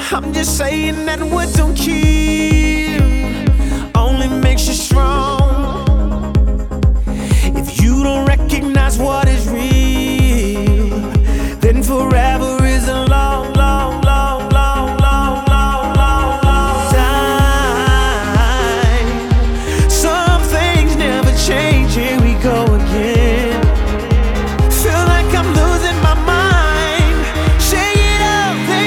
I'm just saying that what don't kill only makes you strong. If you don't recognize what